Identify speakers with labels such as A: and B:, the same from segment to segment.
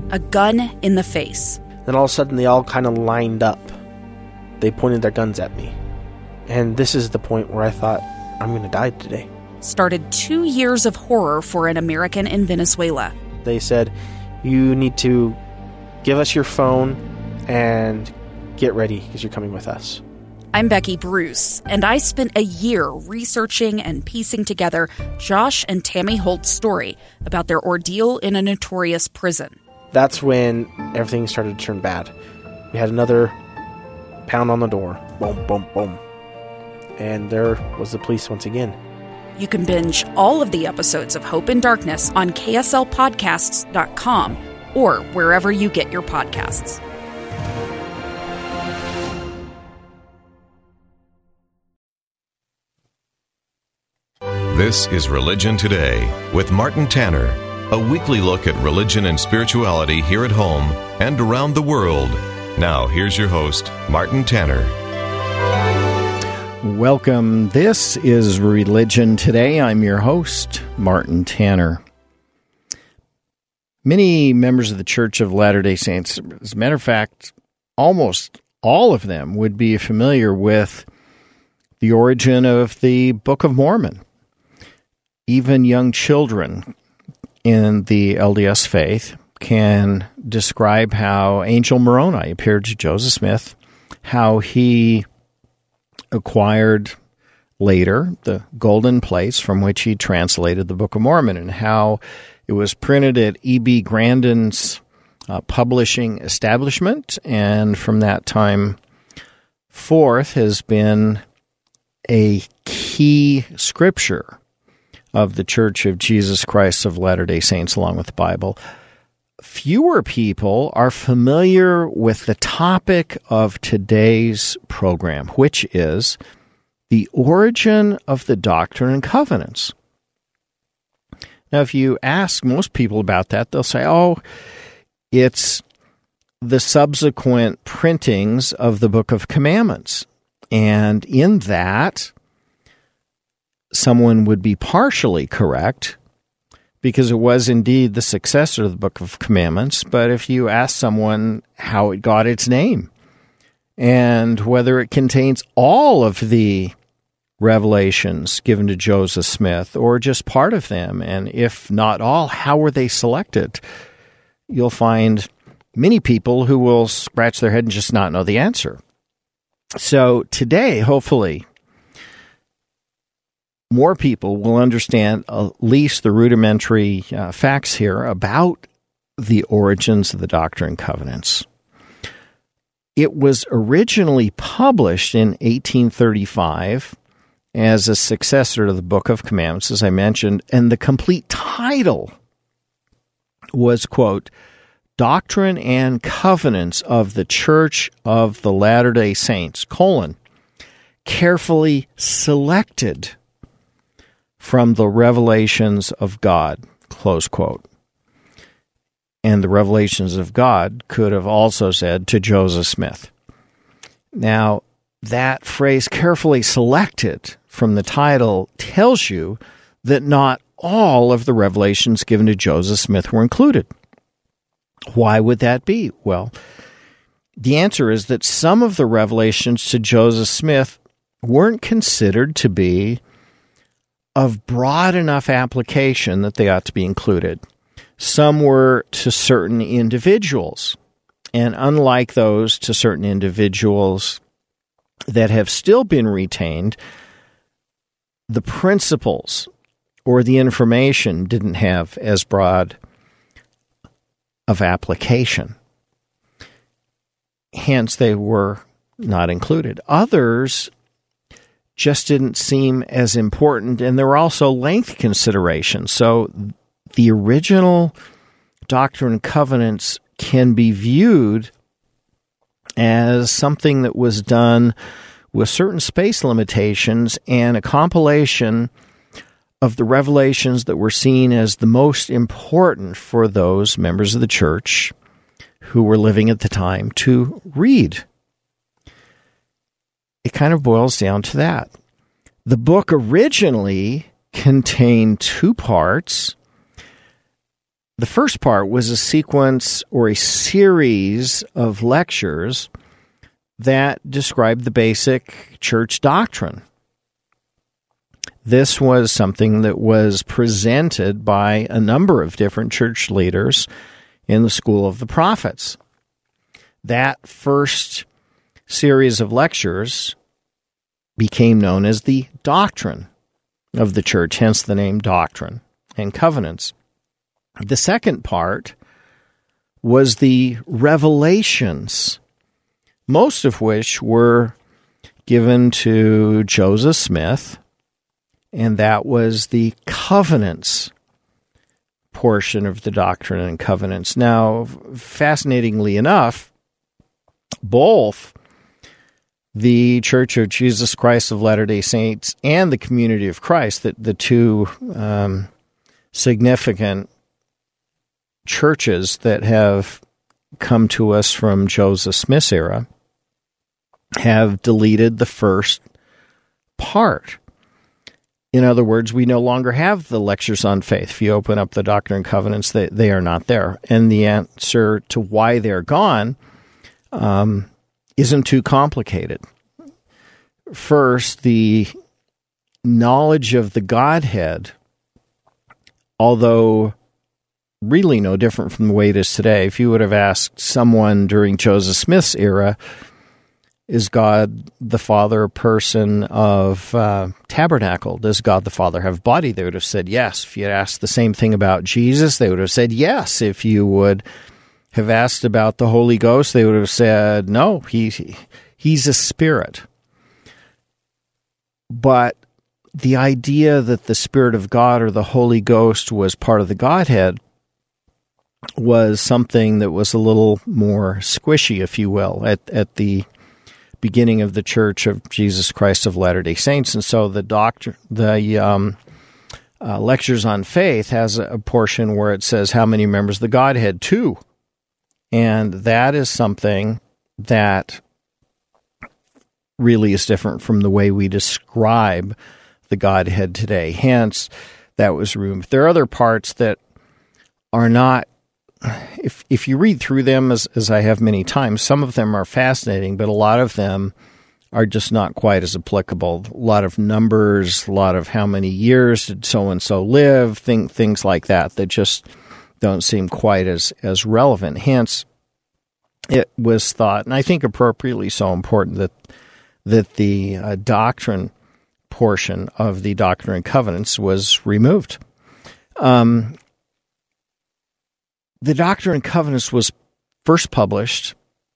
A: a gun in the face.
B: Then all of a sudden, they all kind of lined up. They pointed their guns at me. And this is the point where I thought, I'm going to die today.
A: Started 2 years of horror for an American in Venezuela.
B: They said, you need to give us your phone and get ready because you're coming with us.
A: I'm Becky Bruce, and I spent a year researching and piecing together Josh and Tammy Holt's story about their ordeal in a notorious prison.
B: That's when everything started to turn bad. We had another pound on the door. Boom, boom, boom. And there was the police once again.
A: You can binge all of the episodes of Hope in Darkness on kslpodcasts.com or wherever you get your podcasts.
C: This is Religion Today with Martin Tanner, a weekly look at religion and spirituality here at home and around the world. Now, here's your host, Martin Tanner.
D: Welcome. This is Religion Today. I'm your host, Martin Tanner. Many members of the Church of Latter-day Saints, as a matter of fact, almost all of them would be familiar with the origin of the Book of Mormon. Even young children in the LDS faith can describe how Angel Moroni appeared to Joseph Smith, how he acquired later the golden plates from which he translated the Book of Mormon, and how it was printed at E.B. Grandin's publishing establishment, and from that time forth has been a key scripture of the Church of Jesus Christ of Latter-day Saints, along with the Bible. Fewer people are familiar with the topic of today's program, which is the origin of the Doctrine and Covenants. Now, if you ask most people about that, they'll say, oh, it's the subsequent printings of the Book of Commandments. And in that, someone would be partially correct, because it was indeed the successor to the Book of Commandments. But if you ask someone how it got its name and whether it contains all of the revelations given to Joseph Smith or just part of them, and if not all, how were they selected, you'll find many people who will scratch their head and just not know the answer. So today, hopefully, more people will understand at least the rudimentary facts here about the origins of the Doctrine and Covenants. It was originally published in 1835 as a successor to the Book of Commandments, as I mentioned, and the complete title was, quote, Doctrine and Covenants of the Church of the Latter-day Saints, carefully selected from the revelations of God, close quote. And the revelations of God could have also said to Joseph Smith. Now, that phrase, carefully selected from the title, tells you that not all of the revelations given to Joseph Smith were included. Why would that be? Well, the answer is that some of the revelations to Joseph Smith weren't considered to be of broad enough application that they ought to be included. Some were to certain individuals, and unlike those to certain individuals that have still been retained, the principles or the information didn't have as broad of application. Hence, they were not included. Others just didn't seem as important, and there were also length considerations. So the original Doctrine and Covenants can be viewed as something that was done with certain space limitations and a compilation of the revelations that were seen as the most important for those members of the church who were living at the time to read. It kind of boils down to that. The book originally contained two parts. The first part was a sequence or a series of lectures that described the basic church doctrine. This was something that was presented by a number of different church leaders in the School of the Prophets. That first series of lectures became known as the doctrine of the church, hence the name Doctrine and Covenants. The second part was the revelations, most of which were given to Joseph Smith, and that was the covenants portion of the Doctrine and Covenants. Now, fascinatingly enough, both the Church of Jesus Christ of Latter-day Saints and the Community of Christ, the two significant churches that have come to us from Joseph Smith's era, have deleted the first part. In other words, we no longer have the lectures on faith. If you open up the Doctrine and Covenants, they are not there. And the answer to why they're gone isn't too complicated. First, the knowledge of the Godhead, although really no different from the way it is today. If you would have asked someone during Joseph Smith's era, is God the Father a person of tabernacle? Does God the Father have body? They would have said yes. If you had asked the same thing about Jesus, they would have said yes. If you would have asked about the Holy Ghost, they would have said no, he's a spirit. But the idea that the Spirit of God or the Holy Ghost was part of the Godhead was something that was a little more squishy, if you will, at the beginning of the Church of Jesus Christ of Latter-day Saints. And so the Lectures on Faith has a portion where it says how many members of the Godhead? 2. And that is something that really is different from the way we describe the Godhead today. Hence, that was removed. There are other parts that are not, if you read through them, as I have many times, some of them are fascinating, but a lot of them are just not quite as applicable. A lot of numbers, a lot of how many years did so-and-so live, things like that just don't seem quite as relevant. Hence, it was thought, and I think appropriately so important, that the doctrine portion of the Doctrine and Covenants was removed. The Doctrine and Covenants was first published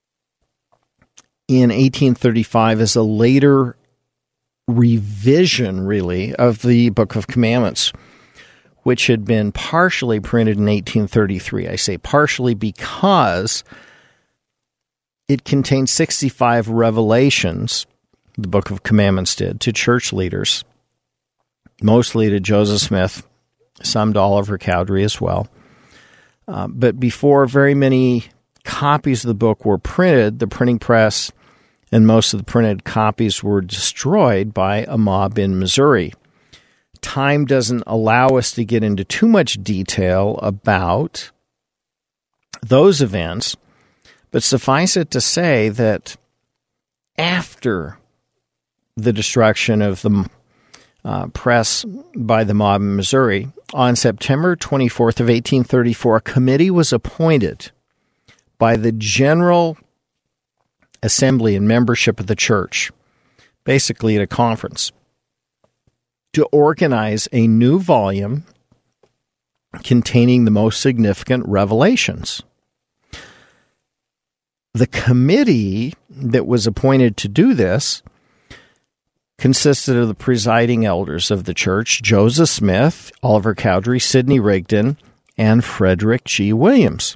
D: in 1835 as a later revision, really, of the Book of Commandments, which had been partially printed in 1833. I say partially because it contained 65 revelations, the Book of Commandments did, to church leaders, mostly to Joseph Smith, some to Oliver Cowdery as well. But before very many copies of the book were printed, the printing press and most of the printed copies were destroyed by a mob in Missouri. Time doesn't allow us to get into too much detail about those events, but suffice it to say that after the destruction of the press by the mob in Missouri, on September 24th of 1834, a committee was appointed by the General Assembly and membership of the church, basically at a conference, to organize a new volume containing the most significant revelations. The committee that was appointed to do this consisted of the presiding elders of the church, Joseph Smith, Oliver Cowdery, Sidney Rigdon, and Frederick G. Williams.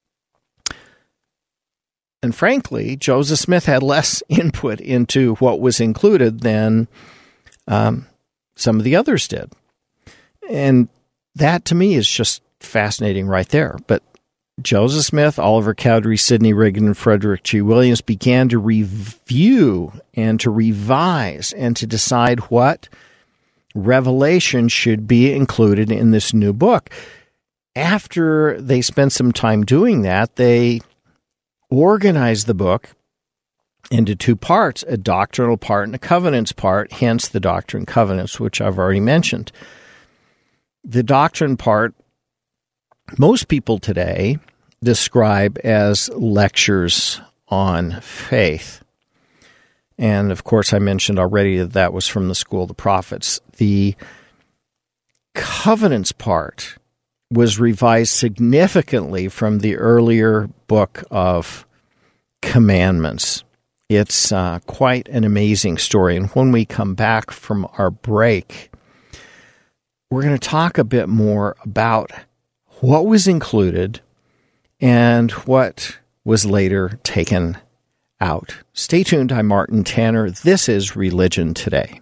D: And frankly, Joseph Smith had less input into what was included than some of the others did. And that, to me, is just fascinating right there. But Joseph Smith, Oliver Cowdery, Sidney Rigdon, and Frederick G. Williams began to review and to revise and to decide what revelation should be included in this new book. after they spent some time doing that, they organized the book into two parts, a doctrinal part and a covenants part, hence the Doctrine and Covenants, which I've already mentioned. The doctrine part, most people today describe as lectures on faith. And, of course, I mentioned already that that was from the School of the Prophets. The covenants part was revised significantly from the earlier book of Commandments. It's quite an amazing story. And when we come back from our break, we're going to talk a bit more about what was included and what was later taken out. Stay tuned. I'm Martin Tanner. This is Religion Today.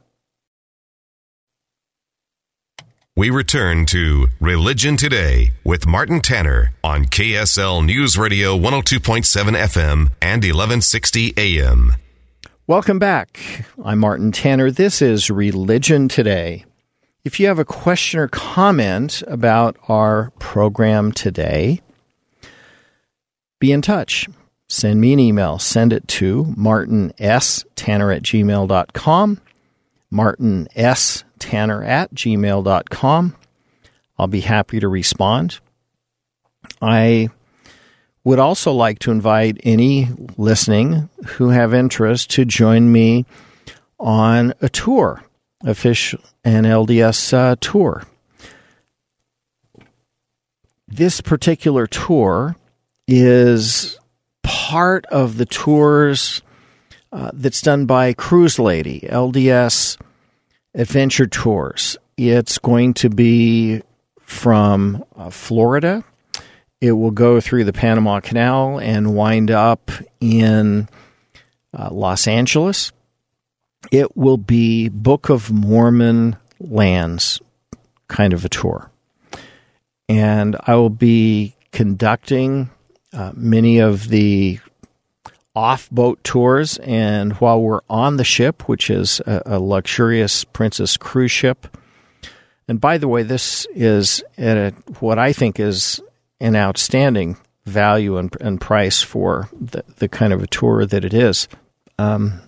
C: We return to Religion Today with Martin Tanner on KSL News Radio 102.7 FM and 1160 AM.
D: Welcome back. I'm Martin Tanner. This is Religion Today. If you have a question or comment about our program today, be in touch. Send me an email. Send it to martinstanner@gmail.com, martinstanner@gmail.com. I'll be happy to respond. I would also like to invite any listening who have interest to join me on a tour, an LDS tour. This particular tour is part of the tours that's done by Cruise Lady, LDS Adventure Tours. It's going to be from Florida. It will go through the Panama Canal and wind up in Los Angeles. It will be Book of Mormon lands kind of a tour. And I will be conducting many of the off-boat tours, and while we're on the ship, which is a luxurious Princess cruise ship, and by the way, this is at what I think is an outstanding value and price for the kind of a tour that it is. I'll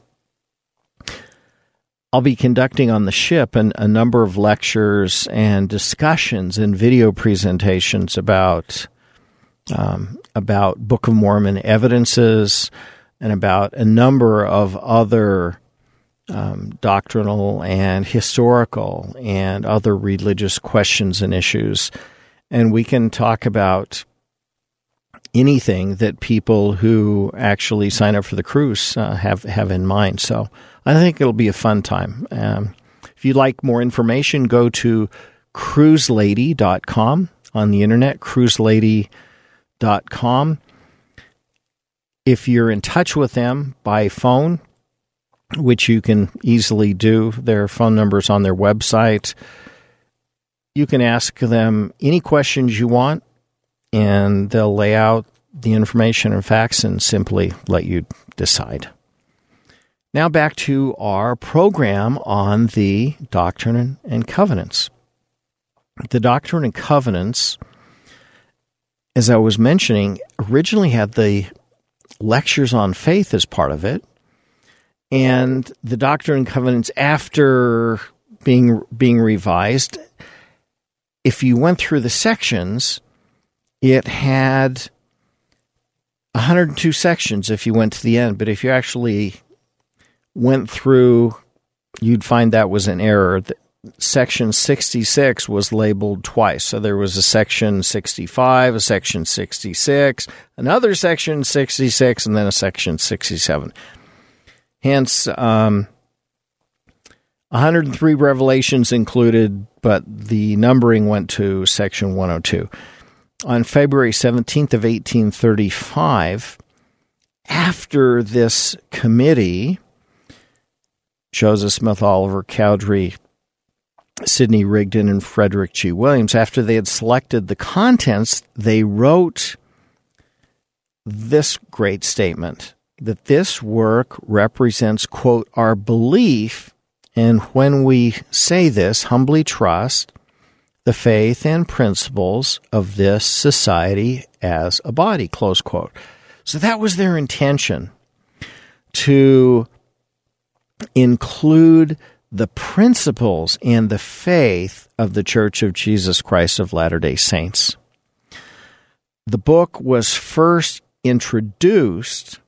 D: be conducting on the ship a number of lectures and discussions and video presentations about Book of Mormon evidences and about a number of other doctrinal and historical and other religious questions and issues. And we can talk about anything that people who actually sign up for the cruise have in mind. So I think it'll be a fun time. If you'd like more information, go to cruiselady.com on the internet, cruiselady.com. If you're in touch with them by phone, which you can easily do, their phone number's on their website, you can ask them any questions you want, and they'll lay out the information and facts and simply let you decide. Now back to our program on the Doctrine and Covenants. The Doctrine and Covenants, as I was mentioning, originally had the lectures on faith as part of it, and the Doctrine and Covenants, after being revised, if you went through the sections, it had 102 sections if you went to the end, but if you actually went through, you'd find that was an error. Section 66 was labeled twice. So there was a section 65, a section 66, another section 66, and then a section 67. Hence, 103 revelations included, but the numbering went to section 102. On February 17th of 1835, after this committee, Joseph Smith, Oliver Cowdery, Sidney Rigdon, and Frederick G. Williams, after they had selected the contents, they wrote this great statement, that this work represents, quote, our belief, and when we say this, humbly trust, the faith and principles of this society as a body, close quote. So that was their intention, to include the principles and the faith of the Church of Jesus Christ of Latter-day Saints. The book was first introduced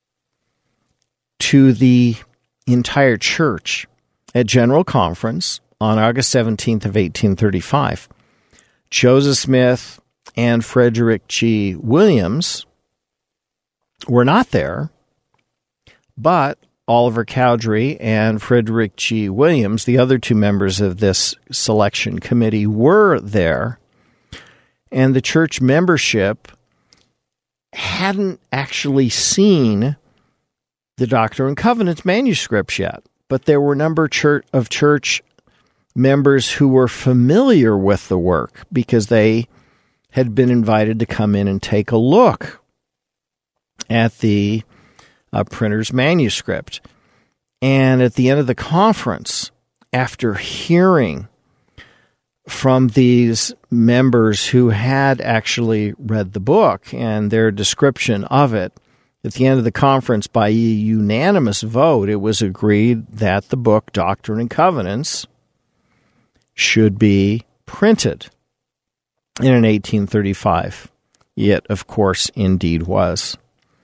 D: to the entire church at General Conference on August 17th of 1835. Joseph Smith and Frederick G. Williams were not there, but Oliver Cowdery and Frederick G. Williams, the other two members of this selection committee, were there, and the church membership hadn't actually seen the Doctrine and Covenants manuscripts yet, but there were a number of church members who were familiar with the work because they had been invited to come in and take a look at the printer's manuscript. And at the end of the conference, after hearing from these members who had actually read the book and their description of it, at the end of the conference, by a unanimous vote, it was agreed that the book Doctrine and Covenants should be printed in an 1835. It, of course, indeed was.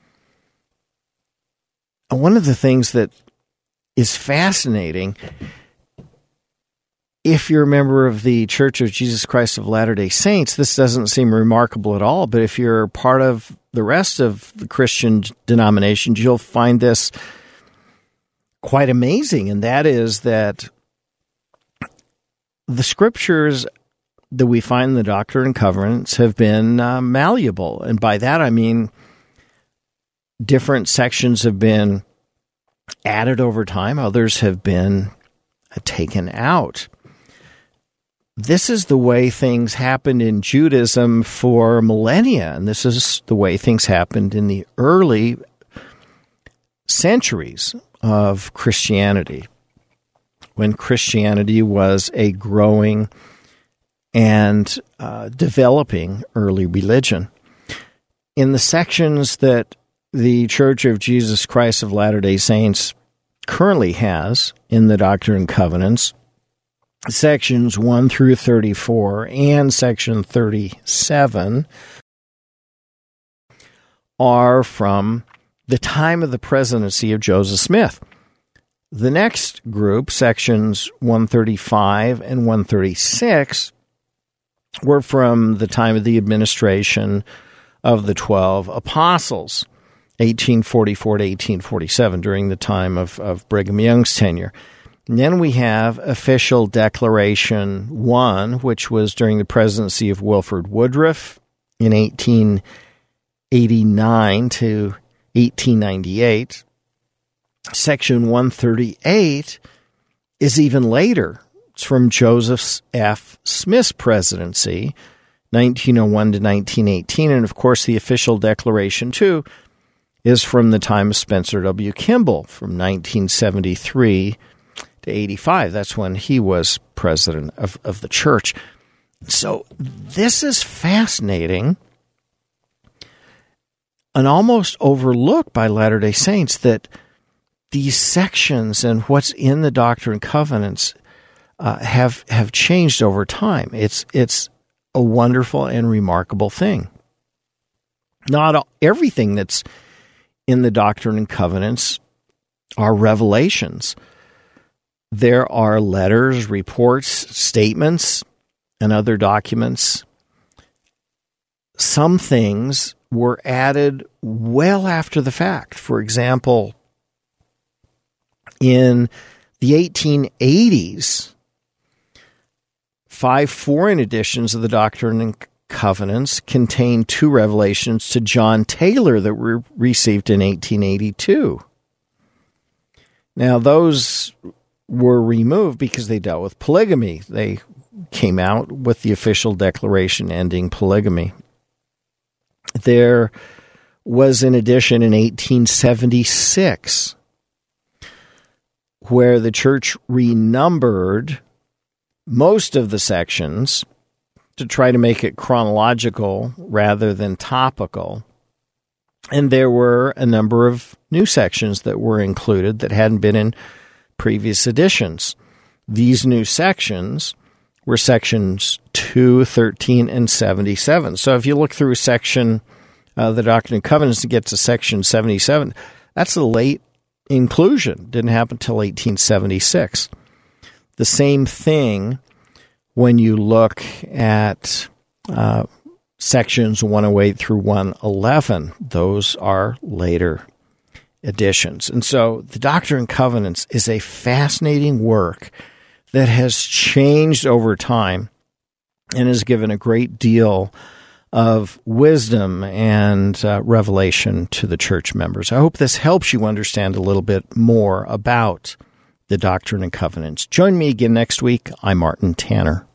D: One of the things that is fascinating, if you're a member of the Church of Jesus Christ of Latter-day Saints, this doesn't seem remarkable at all, but if you're part of the rest of the Christian denominations, you'll find this quite amazing, and that is that the scriptures that we find in the Doctrine and Covenants have been malleable, and by that I mean different sections have been added over time, others have been taken out. This is the way things happened in Judaism for millennia, and this is the way things happened in the early centuries of Christianity, when Christianity was a growing and developing early religion. In the sections that the Church of Jesus Christ of Latter-day Saints currently has in the Doctrine and Covenants, sections 1 through 34 and section 37 are from the time of the presidency of Joseph Smith. The next group, sections 135 and 136, were from the time of the administration of the 12 apostles, 1844 to 1847, during the time of Brigham Young's tenure. And then we have Official Declaration 1, which was during the presidency of Wilford Woodruff in 1889 to 1898. Section 138 is even later. It's from Joseph F. Smith's presidency, 1901 to 1918. And, of course, the Official Declaration 2 is from the time of Spencer W. Kimball, from 1973 to 85. That's when he was president of the church. So this is fascinating and almost overlooked by Latter-day Saints, that these sections and what's in the Doctrine and Covenants have changed over time. It's a wonderful and remarkable thing. Not everything that's in the Doctrine and Covenants are revelations. There are letters, reports, statements, and other documents. Some things were added well after the fact. For example, in the 1880s, 5 foreign editions of the Doctrine and Covenants contained 2 revelations to John Taylor that were received in 1882. Now, those were removed because they dealt with polygamy. They came out with the Official Declaration ending polygamy. There was an edition in 1876 where the church renumbered most of the sections to try to make it chronological rather than topical. And there were a number of new sections that were included that hadn't been in previous editions. These new sections were sections 2, 13, and 77. So if you look through section, the Doctrine and Covenants, to get to section 77, that's a late inclusion. Didn't happen until 1876. The same thing when you look at sections 108 through 111. Those are later editions. And so the Doctrine and Covenants is a fascinating work that has changed over time and has given a great deal of wisdom and revelation to the church members. I hope this helps you understand a little bit more about the Doctrine and Covenants. Join me again next week. I'm Martin Tanner.